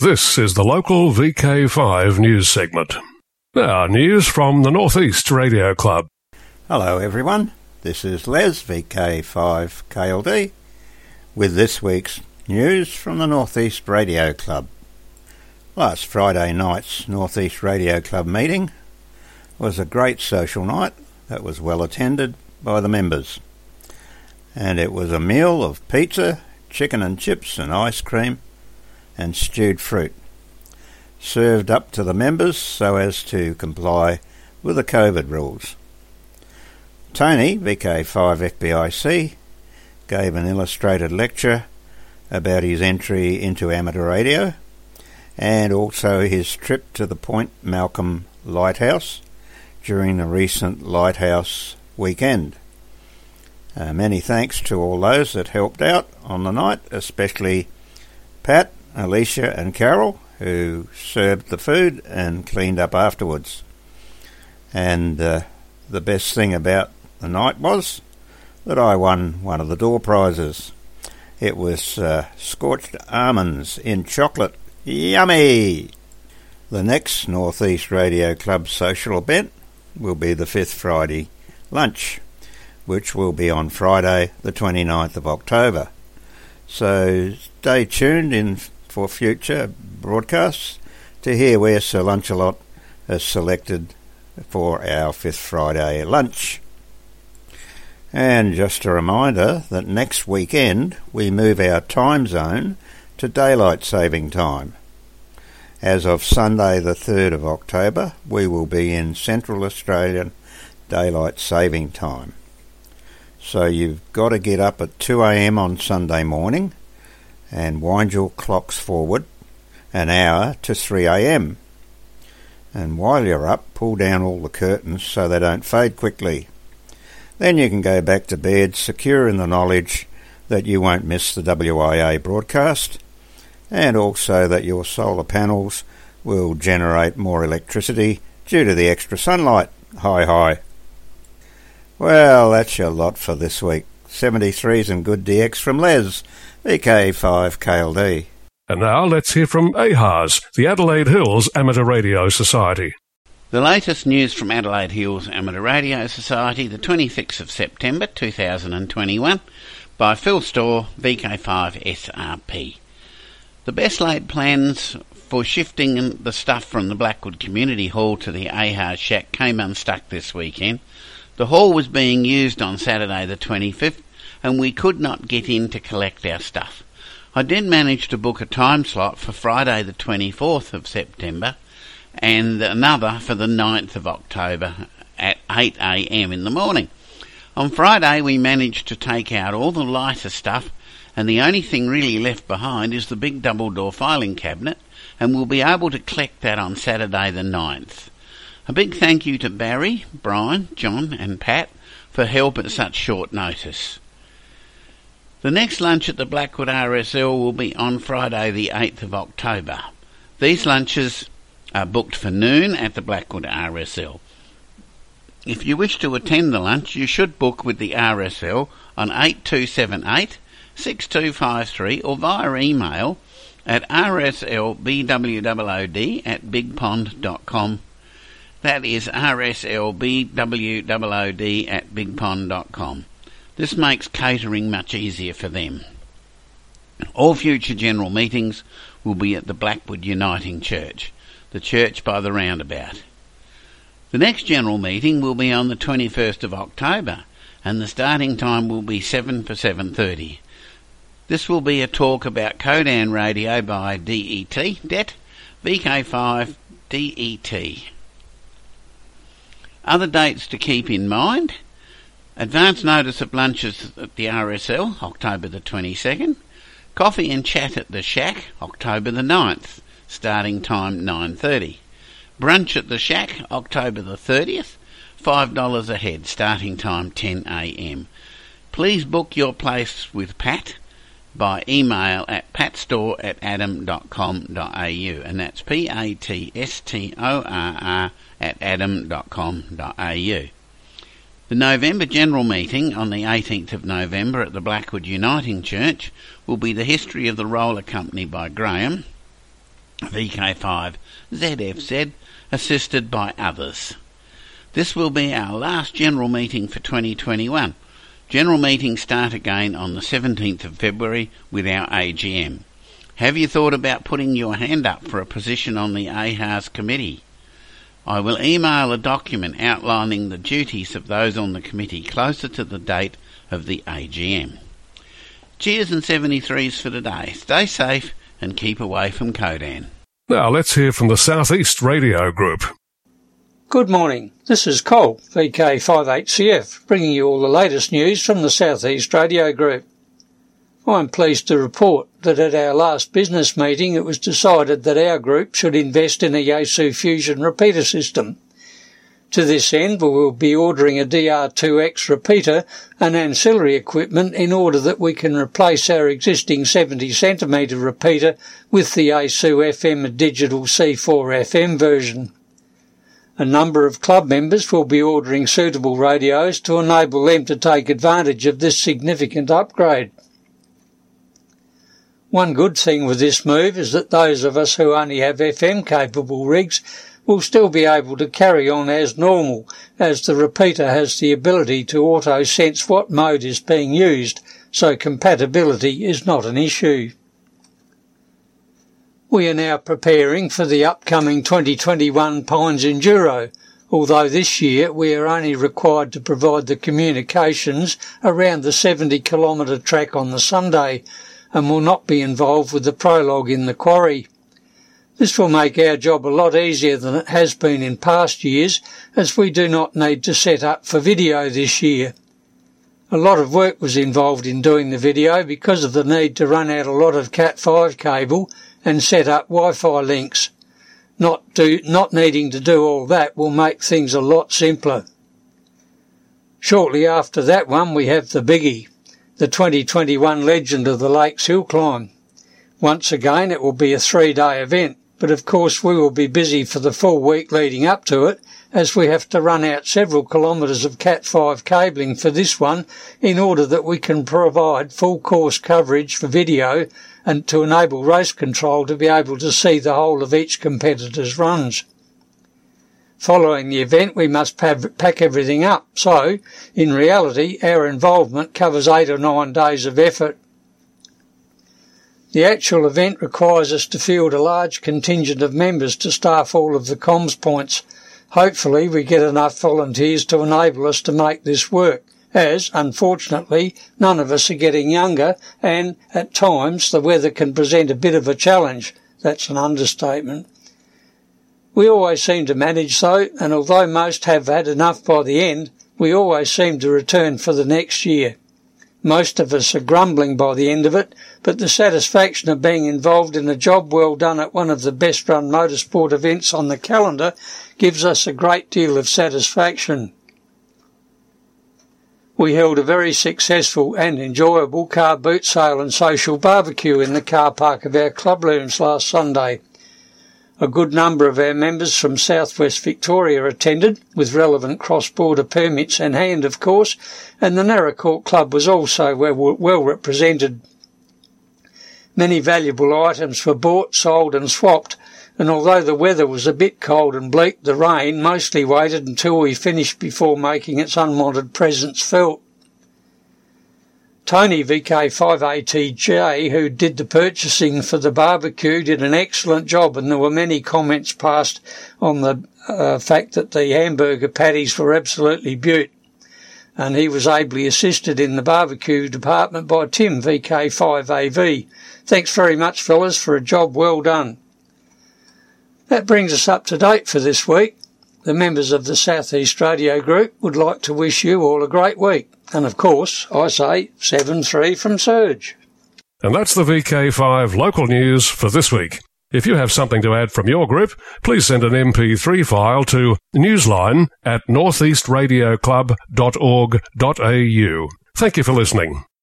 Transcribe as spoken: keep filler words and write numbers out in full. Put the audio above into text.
This is the local V K five news segment. Now, news from the North East Radio Club. Hello everyone, this is Les, V K five K L D, with this week's news from the North East Radio Club. Last Friday night's North East Radio Club meeting was a great social night that was well attended by the members. And it was a meal of pizza, chicken and chips and ice cream and stewed fruit, served up to the members so as to comply with the COVID rules. Tony, V K five F B I C, gave an illustrated lecture about his entry into amateur radio and also his trip to the Point Malcolm Lighthouse during the recent Lighthouse weekend. Uh, many thanks to all those that helped out on the night, especially Pat, Alicia and Carol, who served the food and cleaned up afterwards. And uh, the best thing about the night was that I won one of the door prizes. It was uh, scorched almonds in chocolate. Yummy! The next North East Radio Club social event will be the fifth Friday lunch, which will be on Friday the twenty-ninth of October. So stay tuned in for future broadcasts to hear where Sir Lunchalot has selected for our fifth Friday lunch. And just a reminder that next weekend we move our time zone to daylight saving time. As of Sunday the third of October, we will be in Central Australian daylight saving time. So you've got to get up at two a m on Sunday morning and wind your clocks forward an hour to three a m. And while you're up, pull down all the curtains so they don't fade quickly. Then you can go back to bed secure in the knowledge that you won't miss the W I A broadcast, and also that your solar panels will generate more electricity due to the extra sunlight. Hi hi. Well, that's your lot for this week. seventy-threes and good D X from Les, V K five K L D. And now let's hear from A H A R S, the Adelaide Hills Amateur Radio Society. The latest news from Adelaide Hills Amateur Radio Society, the twenty-sixth of September two thousand twenty-one, by Phil Storr, V K five S R P. The best laid plans for shifting the stuff from the Blackwood Community Hall to the A H A R S Shack came unstuck this weekend. The hall was being used on Saturday the twenty-fifth, and we could not get in to collect our stuff. I did manage to book a time slot for Friday the twenty-fourth of September and another for the ninth of October at eight a m in the morning. On Friday we managed to take out all the lighter stuff, and the only thing really left behind is the big double door filing cabinet, and we'll be able to collect that on Saturday the ninth. A big thank you to Barry, Brian, John and Pat for help at such short notice. The next lunch at the Blackwood R S L will be on Friday the eighth of October. These lunches are booked for noon at the Blackwood R S L. If you wish to attend the lunch, you should book with the R S L on eight two seven eight, six two five three or via email at r s l b w o o d at big pond dot com. That is r s l b w o o d at big pond dot com. This makes catering much easier for them. All future general meetings will be at the Blackwood Uniting Church, the church by the roundabout. The next general meeting will be on the twenty-first of October, and the starting time will be seven for seven thirty. This will be a talk about Codan Radio by D E T, D E T, V K five, D E T. Other dates to keep in mind: advance notice of lunches at the R S L, October the twenty-second. Coffee and chat at the Shack, October the ninth, starting time nine thirty. Brunch at the Shack, October the thirtieth, five dollars a head, starting time ten a m. Please book your place with Pat by email at patstorr at adam dot com dot a u, and that's P A T S T O R R at adam dot com dot a u. The November General Meeting on the eighteenth of November at the Blackwood Uniting Church will be the history of the roller company by Graham, V K five Z F Z, assisted by others. This will be our last general meeting for twenty twenty-one. General meetings start again on the seventeenth of February with our A G M. Have you thought about putting your hand up for a position on the A H A R S committee? I will email a document outlining the duties of those on the committee closer to the date of the A G M. Cheers and seventy-threes for today. Stay safe and keep away from Codan. Now let's hear from the South East Radio Group. Good morning. This is Cole, V K five eight C F, bringing you all the latest news from the South East Radio Group. I'm pleased to report that at our last business meeting it was decided that our group should invest in a Yaesu Fusion repeater system. To this end, we will be ordering a D R two X repeater and ancillary equipment in order that we can replace our existing seventy centimetre repeater with the Yaesu F M Digital C four F M version. A number of club members will be ordering suitable radios to enable them to take advantage of this significant upgrade. One good thing with this move is that those of us who only have F M-capable rigs will still be able to carry on as normal, as the repeater has the ability to auto-sense what mode is being used, so compatibility is not an issue. We are now preparing for the upcoming twenty twenty-one Pines Enduro, although this year we are only required to provide the communications around the seventy kilometre track on the Sunday, and will not be involved with the prologue in the quarry. This will make our job a lot easier than it has been in past years, as we do not need to set up for video this year. A lot of work was involved in doing the video because of the need to run out a lot of cat five cable and set up Wi-Fi links. Not, do, not needing to do all that will make things a lot simpler. Shortly after that one we have the biggie, the twenty twenty-one Legend of the Lakes Hill Climb. Once again it will be a three-day event, but of course we will be busy for the full week leading up to it, as we have to run out several kilometres of cat five cabling for this one in order that we can provide full course coverage for video and to enable race control to be able to see the whole of each competitor's runs. Following the event we must pack everything up, so in reality our involvement covers eight or nine days of effort. The actual event requires us to field a large contingent of members to staff all of the comms points. Hopefully we get enough volunteers to enable us to make this work, as, unfortunately, none of us are getting younger and, at times, the weather can present a bit of a challenge. That's an understatement. We always seem to manage so, and although most have had enough by the end, we always seem to return for the next year. Most of us are grumbling by the end of it, but the satisfaction of being involved in a job well done at one of the best-run motorsport events on the calendar gives us a great deal of satisfaction. We held a very successful and enjoyable car boot sale and social barbecue in the car park of our club rooms last Sunday. A good number of our members from southwest Victoria attended, with relevant cross-border permits in hand, of course, and the Naracoorte Club was also well, well represented. Many valuable items were bought, sold and swapped, and although the weather was a bit cold and bleak, the rain mostly waited until we finished before making its unwanted presence felt. Tony V K five A T J, who did the purchasing for the barbecue, did an excellent job, and there were many comments passed on the uh, fact that the hamburger patties were absolutely beaut. And he was ably assisted in the barbecue department by Tim V K five A V. Thanks very much, fellas, for a job well done. That brings us up to date for this week. The members of the South East Radio Group would like to wish you all a great week. And of course, I say seven three from Surge. And that's the V K five local news for this week. If you have something to add from your group, please send an M P three file to newsline at northeast radio club dot org dot a u. Thank you for listening.